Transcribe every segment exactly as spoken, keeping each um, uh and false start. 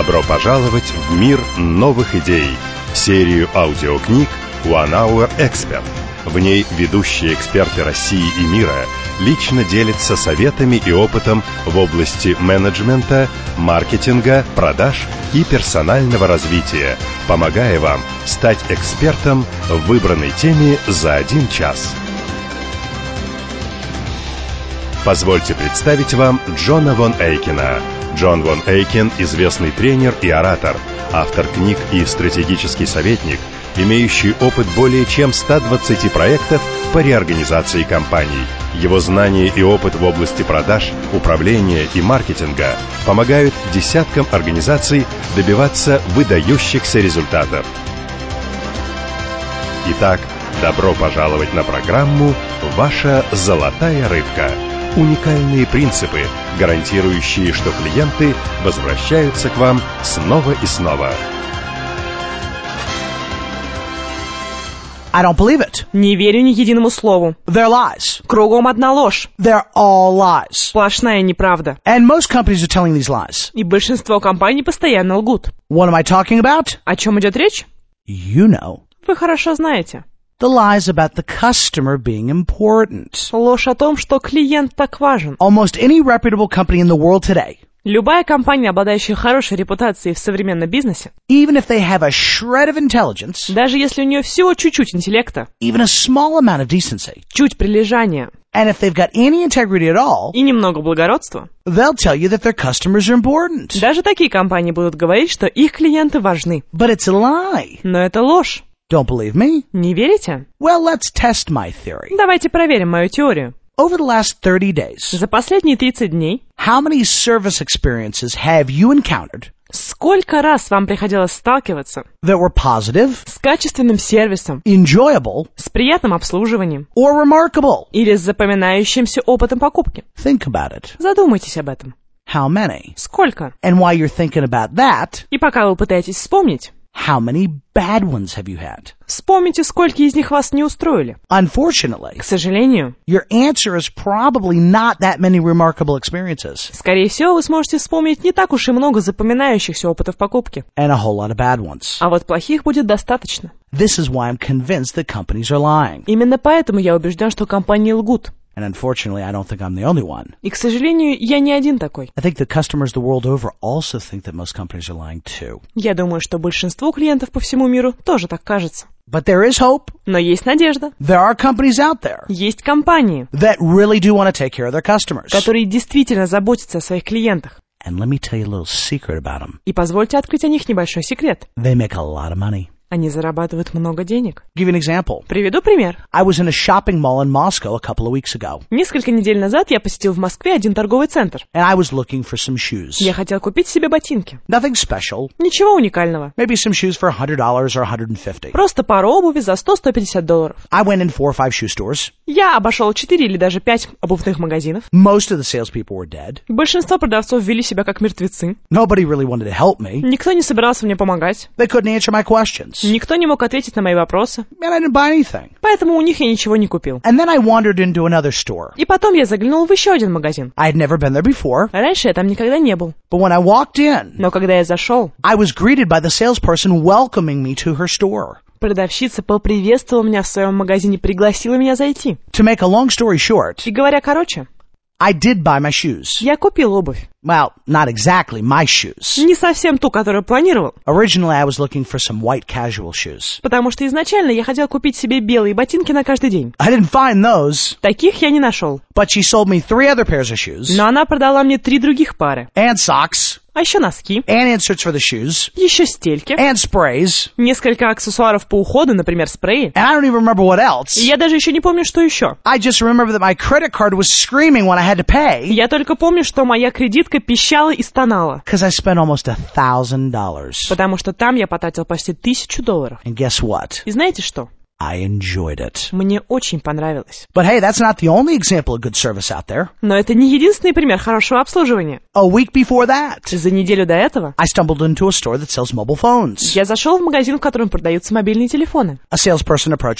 Добро пожаловать в мир новых идей, серию аудиокниг One Hour Expert. В ней ведущие эксперты России и мира лично делятся советами и опытом в области менеджмента, маркетинга, продаж и персонального развития, помогая вам стать экспертом в выбранной теме за один час. Позвольте представить вам Джона Вон Эйкена. Джон Вон Эйкен – известный тренер и оратор, автор книг и стратегический советник, имеющий опыт более чем ста двадцати проектов по реорганизации компаний. Его знания и опыт в области продаж, управления и маркетинга помогают десяткам организаций добиваться выдающихся результатов. Итак, добро пожаловать на программу «Ваша золотая рыбка». Уникальные принципы, гарантирующие, что клиенты возвращаются к вам снова и снова. I don't believe it. Не верю ни единому слову. They're lies. Кругом одна ложь. They're all lies. Сплошная неправда. And most companies are telling these lies. И большинство компаний постоянно лгут. What am I talking about? О чем идет речь? You know. Вы хорошо знаете. The lies about the customer being important. Ложь о том, что клиент так важен. Almost any reputable company in the world today, Любая компания, обладающая хорошей репутацией в современном бизнесе, even if they have a shred of intelligence, даже если у нее всего чуть-чуть интеллекта, even a small amount of decency, чуть прилежания and if they've got any integrity at all, и немного благородства, they'll tell you that their customers are important. даже такие компании будут говорить, что их клиенты важны. But it's a lie. Но это ложь. Don't believe me? Не верите? Well, let's test my theory. Давайте проверим мою теорию. Over the last thirty days, За последние тридцать дней how many service experiences have you encountered сколько раз вам приходилось сталкиваться that were positive, с качественным сервисом, enjoyable, с приятным обслуживанием or remarkable? или с запоминающимся опытом покупки? Think about it. Задумайтесь об этом. How many? Сколько? And while you're thinking about that, И пока вы пытаетесь вспомнить, how many bad ones have you had? вспомните, сколько из них вас не устроили. Unfortunately, К сожалению, your answer is probably not that many remarkable experiences скорее всего, вы сможете вспомнить не так уж и много запоминающихся опытов покупки. and a whole lot of bad ones. А вот плохих будет достаточно. This is why I'm convinced that companies are lying. Именно поэтому я убежден, что компании лгут. And unfortunately, I don't think I'm the only one. И, к сожалению, я не один такой. I think that customers the world over also think that most companies are lying too. Я думаю, что большинству клиентов по всему миру тоже так кажется. But there is hope. Но есть надежда. There are companies out there Есть компании, that really do want to take care of their customers. которые действительно заботятся о своих клиентах. And let me tell you a little secret about them. И позвольте открыть о них небольшой секрет. They make a lot of money. Они зарабатывают много денег. Give you an example. Приведу пример. I was in a shopping mall in Moscow a couple of weeks ago, Несколько недель назад я посетил в Москве один торговый центр. and I was looking for some shoes. Я хотел купить себе ботинки. Nothing special. Ничего уникального. Maybe some shoes for one hundred dollars or one hundred fifty. Просто пару обуви за сто - сто пятьдесят долларов. I went in four or five shoe stores. Я обошел четыре или даже пять обувных магазинов. Most of the salespeople were dead. Большинство продавцов вели себя как мертвецы. Nobody really wanted to help me. Никто не собирался мне помогать. They couldn't answer my questions. Никто не мог ответить на мои вопросы. And I didn't buy anything. Поэтому у них я ничего не купил. And then I wandered into another store. И потом я заглянул в еще один магазин. I had never been there before, Раньше я там никогда не был. but when I walked in, Но когда я зашел, I was greeted by the salesperson welcoming me to her store. продавщица поприветствовала меня в своем магазине, пригласила меня зайти. To make a long story short, И говоря короче, I did buy my shoes. я купил обувь. Well, not exactly my shoes. Не совсем ту, которую планировал. Originally, I was looking for some white casual shoes. Потому что изначально я хотел купить себе белые ботинки на каждый день. I didn't find those, Таких я не нашел. but she sold me three other pairs of shoes, Но она продала мне три других пары. and socks, А еще носки, and inserts for the shoes, еще стельки, and sprays, несколько аксессуаров по уходу, например, спреи. and I don't even remember what else. И я даже еще не помню, что еще. I just remember that my credit card was screaming when I had to pay Я только помню, что моя кредитка пищала и стонала. because I spent almost a thousand dollars. Потому что там я потратил почти тысячу долларов. And guess what? И знаете что? I enjoyed it. Мне очень понравилось. But hey, that's not the only example of good service out there. Но это не единственный пример хорошего обслуживания. A week before that, За неделю до этого I stumbled into a store that sells mobile phones. я зашел в магазин, в котором продаются мобильные телефоны. A salesperson approached me.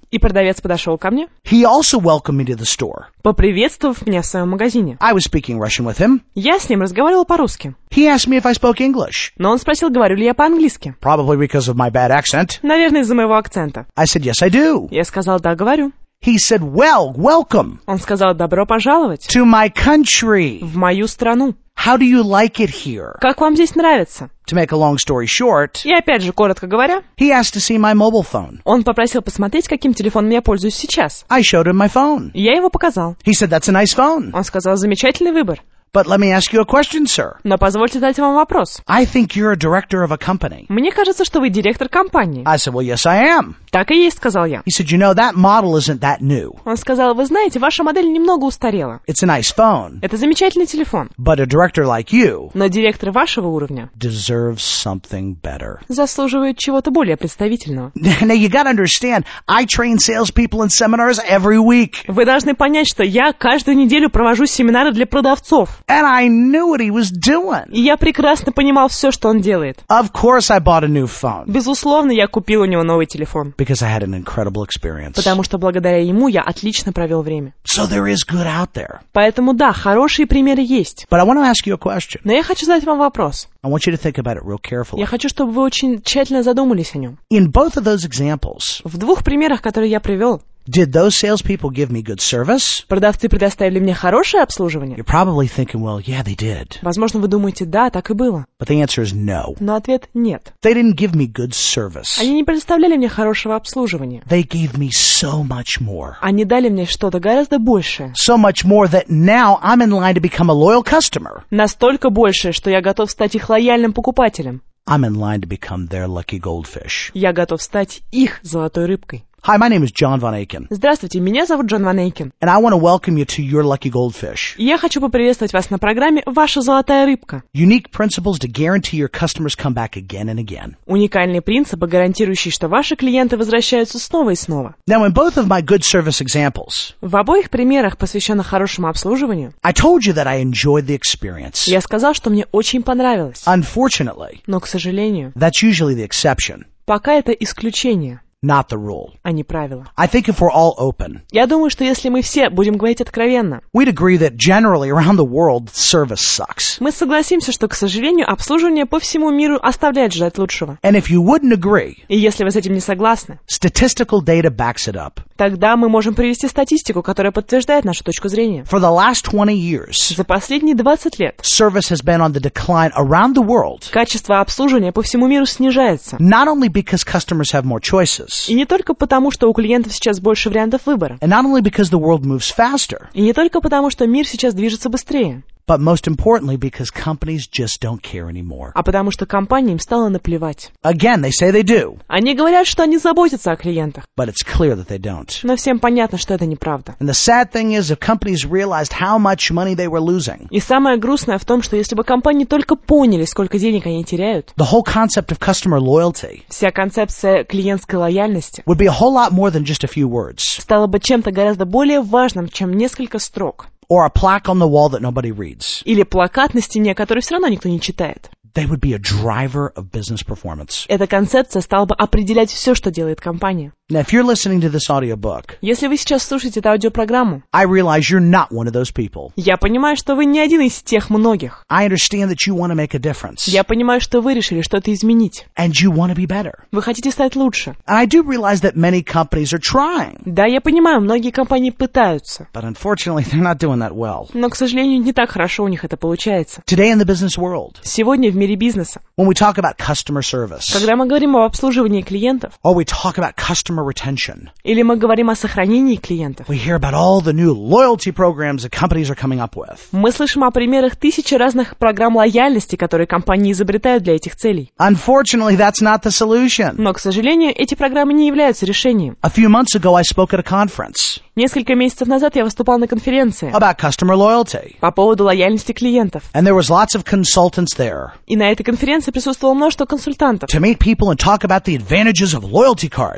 И продавец подошел ко мне, He also welcomed me to the store. поприветствовав меня в своем магазине. I was speaking Russian with him. Я с ним разговаривал по-русски, He asked me if I spoke English, но он спросил, говорю ли я по-английски. probably because of my bad accent. Наверное, из-за моего акцента. I said, yes, I do. Я сказал, да, говорю. He said, well, welcome Он сказал, добро пожаловать to my country. в мою страну. How do you like it here? Как вам здесь нравится? To make a long story short, И опять же, коротко говоря, he asked to see my mobile phone. он попросил посмотреть, каким телефоном я пользуюсь сейчас. I showed him my phone. И я его показал. He said, that's a nice phone. Он сказал, замечательный выбор. But let me ask you a question, sir. Но позвольте задать вам вопрос. I think you're a director of a company. Мне кажется, что вы директор компании. I said, well, yes, I am. Так и есть, сказал я. He said, you know, that model isn't that new. Он сказал, вы знаете, ваша модель немного устарела. It's a nice phone. Это замечательный телефон. But a director like you Но директор вашего уровня deserves something better. заслуживает чего-то более представительного. Now, you gotta understand, I train salespeople in seminars every week. Вы должны понять, что я каждую неделю провожу семинары для продавцов. And I knew what he was doing. И я прекрасно понимал все, что он делает. Of course I bought a new phone. Безусловно, я купил у него новый телефон. Because I had an incredible experience. Потому что благодаря ему я отлично провел время. So there is good out there. Поэтому да, хорошие примеры есть. But I want to ask you a question. Но я хочу задать вам вопрос. I want you to think about it real carefully. Я хочу, чтобы вы очень тщательно задумались о нем. In both of those examples, В двух примерах, которые я привел, did those salespeople give me good service? продавцы предоставили мне хорошее обслуживание? You're probably thinking, well, yeah, they did. Возможно, вы думаете, да, так и было. But the answer is no. Но ответ нет. They didn't give me good service. Они не предоставляли мне хорошего обслуживания. They gave me so much more. Они дали мне что-то гораздо большее. So much more that now I'm in line to become a loyal customer. Настолько большее, что я готов стать их лояльным покупателем. I'm in line to become their lucky goldfish. Я готов стать их золотой рыбкой. Hi, my name is John Von Aiken, Здравствуйте, меня зовут Джон Ван Эйкен. and I want to welcome you to your lucky goldfish. И я хочу поприветствовать вас на программе «Ваша золотая рыбка». Unique principles to guarantee your customers come back again and again. Уникальные принципы, гарантирующие, что ваши клиенты возвращаются снова и снова. Now, in both of my good service examples, В обоих примерах, посвященных хорошему обслуживанию, I told you that I enjoyed the experience. я сказал, что мне очень понравилось. Unfortunately, Но, к сожалению, that's usually the exception, пока это исключение, not the rule. а не правило. I think if we're all open, Я думаю, что если мы все будем говорить откровенно, we'd agree that generally around the world, service sucks. мы согласимся, что, к сожалению, обслуживание по всему миру оставляет желать лучшего. And if you wouldn't agree, И если вы с этим не согласны, statistical data backs it up. тогда мы можем привести статистику, которая подтверждает нашу точку зрения. For the last twenty years, За последние двадцать лет service has been on the decline around the world, качество обслуживания по всему миру снижается. not only because customers have more choices, И не только потому, что у клиентов сейчас больше вариантов выбора. and not only because the world moves faster, И не только потому, что мир сейчас движется быстрее. but most importantly because companies just don't care anymore. А потому что компаниям стало наплевать. Again, they say they do, Они говорят, что они заботятся о клиентах. but it's clear that they don't. Но всем понятно, что это неправда. And the sad thing is, if companies realized how much money they were losing, И самое грустное в том, что если бы компании только поняли, сколько денег они теряют, the whole concept of customer loyalty вся концепция клиентской лояльности would be a whole lot more than just a few words, стала бы чем-то гораздо более важным, чем несколько строк. or a plaque on the wall that nobody reads. Или плакат на стене, который все равно никто не читает. They would be a driver of business performance. Эта концепция стала бы определять все, что делает компания. Now, if you're listening to this audiobook, Если вы сейчас слушаете эту аудиопрограмму, I realize you're not one of those people. я понимаю, что вы не один из тех многих. I understand that you want to make a difference, Я понимаю, что вы решили что-то изменить. and you want to be better. Вы хотите стать лучше. And I do realize that many companies are trying, Да, я понимаю, многие компании пытаются. but unfortunately, they're not doing that well. Но, к сожалению, не так хорошо у них это получается. Today in the business world, Сегодня в мире бизнеса, when we talk about customer service, когда мы говорим об обслуживании клиентов, or we talk about customer retention, или мы говорим о сохранении клиентов, we hear about all the new loyalty programs that companies are coming up with. мы слышим о примерах тысячи разных программ лояльности, которые компании изобретают для этих целей. Unfortunately, that's not the solution. Но, к сожалению, эти программы не являются решением. A few months ago, I spoke at a conference Несколько месяцев назад я выступал на конференции about customer loyalty, по поводу лояльности клиентов. and there was lots of consultants there И на этой конференции присутствовало множество консультантов, to meet people and talk about the advantages of loyalty cards. которые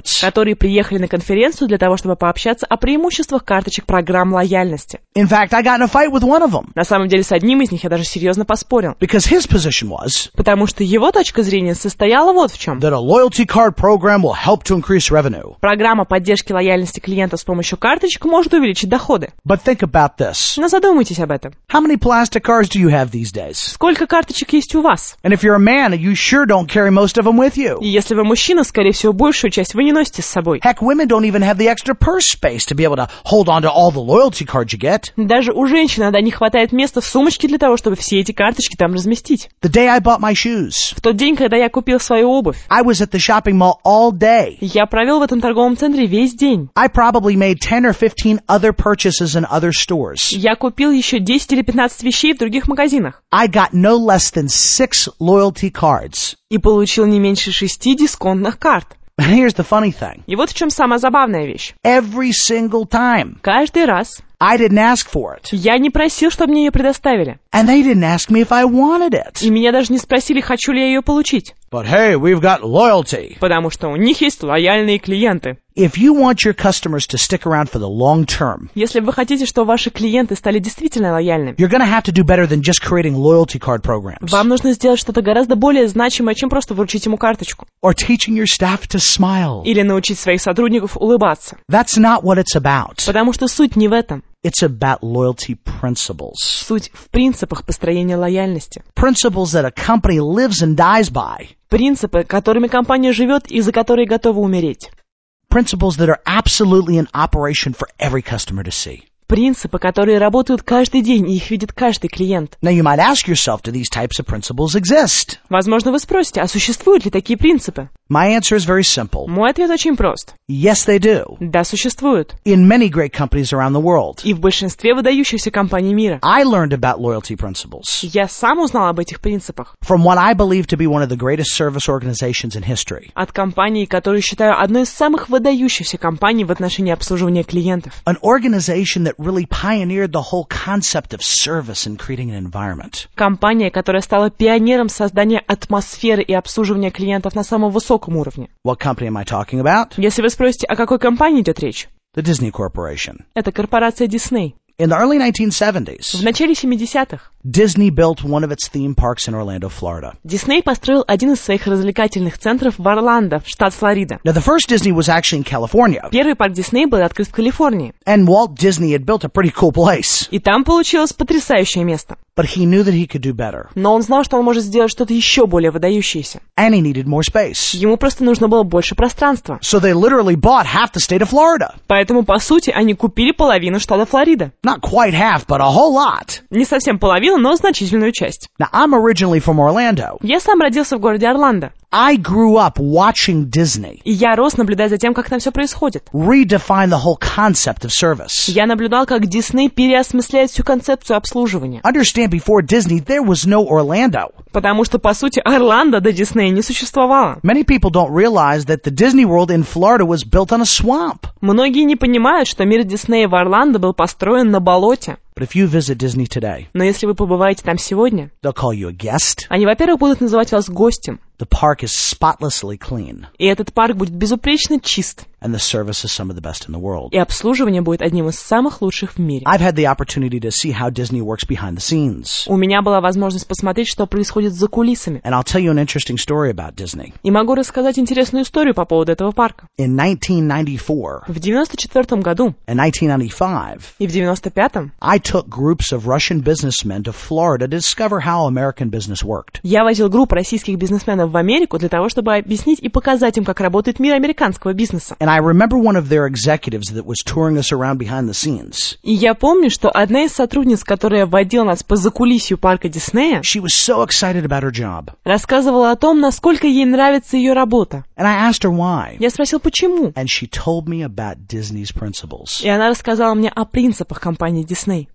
которые приехали на конференцию для того, чтобы пообщаться о преимуществах карточек программ лояльности. In fact, I got in a fight with one of them На самом деле, с одним из них я даже серьезно поспорил, because his position was потому что его точка зрения состояла вот в чем. that a loyalty card program will help to increase revenue. Программа поддержки лояльности клиента с помощью карточек может увеличить доходы. But think about this. Но задумайтесь об этом. How many plastic cards do you have these days? Сколько карточек есть у вас? And if you're a man, you sure don't carry most of them with you. И если вы мужчина, скорее всего, большую часть вы не носите с собой. Heck, women don't even have the extra purse space to be able to hold on to all the loyalty cards you get. Даже у женщин иногда не хватает места в сумочке для того, чтобы все эти карточки там разместить. The day I bought my shoes, В тот день, когда я купил свою обувь, I was at the shopping mall all day. я провел в этом торговом центре весь день. I probably made ten or fifteen other purchases in other stores. Я купил еще десять или пятнадцать вещей в других магазинах. I got no less than six loyalty cards. И получил не меньше шести дисконтных карт. And here's the funny thing. И вот в чем самая забавная вещь. Every single time, Каждый раз I didn't ask for it. я не просил, чтобы мне ее предоставили. And they didn't ask me if I wanted it. И меня даже не спросили, хочу ли я ее получить. But hey, we've got loyalty. Потому что у них есть лояльные клиенты. If you want your customers to stick around for the long term, Если вы хотите, чтобы ваши клиенты стали действительно лояльными, you're going to have to do better than just creating loyalty card programs вам нужно сделать что-то гораздо более значимое, чем просто вручить ему карточку. or teaching your staff to smile. Или научить своих сотрудников улыбаться. That's not what it's about. Потому что суть не в этом. It's about loyalty principles. Суть в принципах построения лояльности. Principles that a company lives and dies by. Принципы, которыми компания живет и за которые готова умереть. Principles that are absolutely in operation for every customer to see. Принципы, которые работают каждый день, и их видит каждый клиент. Now you might ask yourself, do these types of principles exist? Возможно, вы спросите, а существуют ли такие принципы? My answer is very simple. Мой ответ очень прост. Yes, they do. Да, существуют. In many great companies around the world. И в большинстве выдающихся компаний мира. I learned about loyalty principles Я сам узнал об этих принципах. from what I believe to be one of the greatest service organizations in history. От компании, которую считаю одной из самых выдающихся компаний в отношении обслуживания клиентов. An organization that really pioneered the whole concept of service in creating an environment. Компания, которая стала пионером создания атмосферы и обслуживания клиентов на самом высоком уровне. What company am I talking about? Если вы спросите, о какой компании идет речь? The Disney Corporation. Это корпорация Disney. In the early nineteen seventies, В начале семидесятых Disney built one of its theme parks in Orlando, Florida. Disney построил один из своих развлекательных центров в Орландо, штат Флорида. Now, the first Disney was actually in California, Первый парк Disney был открыт в Калифорнии. and Walt Disney had built a pretty cool place. И там получилось потрясающее место. But he knew that he could do better, Но он знал, что он может сделать что-то еще более выдающееся. and he needed more space. Ему просто нужно было больше пространства. So they literally bought half the state of Florida. Поэтому, по сути, они купили половину штата Флорида. Not quite half, but a whole lot. Не совсем половину, но значительную часть. Now, I'm originally from Orlando. Я сам родился в городе Орландо. I grew up watching Disney И я рос, наблюдая за тем, как там все происходит. redefine the whole concept of service. Я наблюдал, как Disney переосмысляет всю концепцию обслуживания. Understand, before Disney, there was no Orlando. Потому что, по сути, Орландо до Disney не существовало. Many people don't realize that the Disney World in Florida was built on a swamp. Многие не понимают, что мир Диснея в Орландо был построен на болоте. But if you visit Disney today, Но если вы побываете там сегодня, they'll call you a guest. они, во-первых, будут называть вас гостем. The park is spotlessly clean, И этот парк будет безупречно чист. and the service is some of the best in the world. И обслуживание будет одним из самых лучших в мире. I've had the opportunity to see how Disney works behind the scenes. У меня была возможность посмотреть, что происходит за кулисами. And I'll tell you an interesting story about Disney. И могу рассказать интересную историю по поводу этого парка. In nineteen ninety-four В девяносто четвёртом году and nineteen ninety-five, и в девяносто пятом I took groups of Russian businessmen to Florida to discover how American business worked. я возил группу российских бизнесменов в Америку для того, чтобы объяснить и показать им, как работает мир американского бизнеса. And I remember one of their executives that was touring us around behind the scenes. И я помню, что одна из сотрудниц, которая водила нас по закулисью парка Диснея, She was so excited about her job. рассказывала о том, насколько ей нравится ее работа. And I asked her why. Я спросил, почему? And she told me about Disney's principles. И она рассказала мне о принципах компании Disney.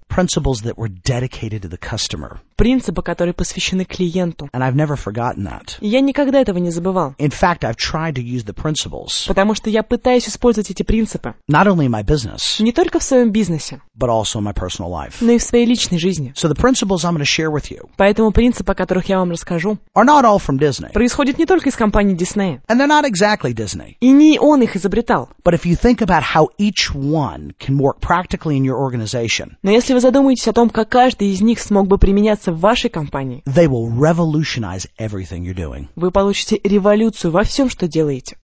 Principles that were dedicated to the customer. Принципы, которые посвящены клиенту. And I've never forgotten that. И я никогда этого не забывал. In fact, I've tried to use the principles. Потому что я пытаюсь использовать эти принципы. Not only in my business. Не только в своем бизнесе. But also in my personal life. Но и в своей личной жизни. So the principles I'm going to share with you. Поэтому принципы, о которых я вам расскажу, are not all from Disney. происходят не только из компании Disney. And they're not exactly Disney. И не он их изобретал. But if you think about how each one can work practically in your organization. Но если вы задумаетесь о том, как каждый из них смог бы применяться в вашей компании, they will revolutionize everything you're doing. Вы получите революцию во всем, что делаете.